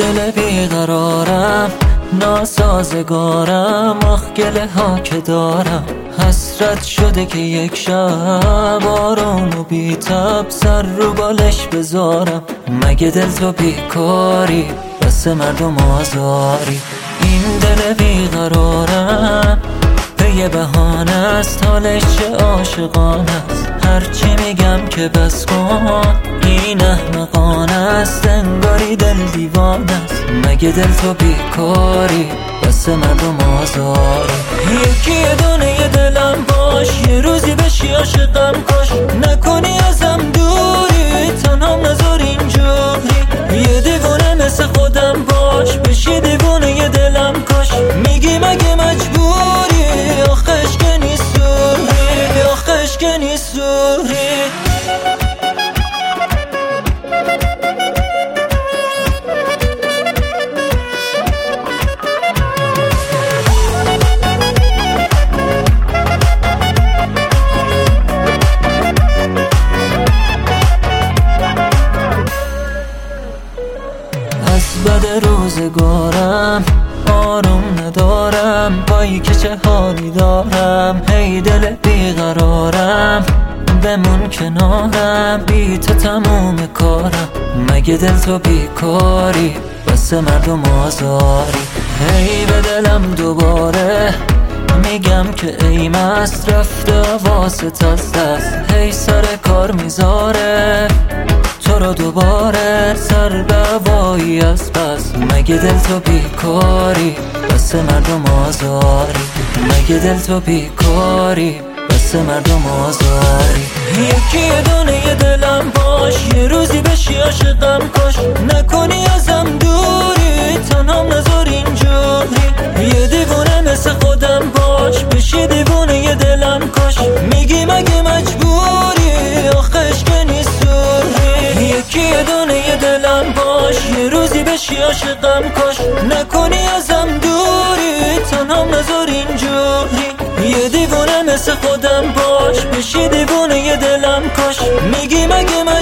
دل بیقرارم ناسازگارم، آخ گله ها که دارم. حسرت شده که یک شب آروم و بی تب سر رو بالش بذارم. مگه دل تو بیکاری بس مردم آزاری؟ این دل بیقرارم به یه بهانه است، حالش چه عاشقانه است. هرچی میگم که بس کن این احمقانه است، انگاری دل دیوانه است. مگه دل تو بیکاری بس مردم آزاری؟ یکی یه دونه یه دلم باش، یه روزی بشی عاشقم کاش. نکنی ازم دوری تنهام نذار اینجوری، یه دیوونه مثل خودم باش، بشی دیوونه یه دلم کاش. میگی مگه مجبوری؟ آخش که نیستوری، آخش که نیستوری. بد روزگارم آروم ندارم، پایی که چه حالی دارم. هی دل بیقرارم بمون کنارم، بی تو تموم کارم. مگه دل تو بیکاری بس مردم آزاری؟ هی به دلم دوباره میگم که ای مست رفته واسط از دست. هی سر کار میذاره تو رو دوباره سر بوایی از بس. مگه دل تو بیکاری بس مردم آزاری؟ مگه دل تو بیکاری بس مردم آزاری؟ یکی یه دونه یه دلم باش، یه روزی بشی عاشقم کاش. نکنی ازم دوری تنهام نذار اینجوری، یه دیوونه مثل خودم باش، بشی دیوونه یه دلم کاش. میگی مگه مجبوری؟ آخش که نیستوری. یکی یه دونه یه دلم باش، یه روزی بشی عاشقم کاش. نکنی ازم دوری تنهام نذار اینجوری، یه دیوونه مثل خودم باش، بشی دیوونه یه دلم کاش. میگی مگه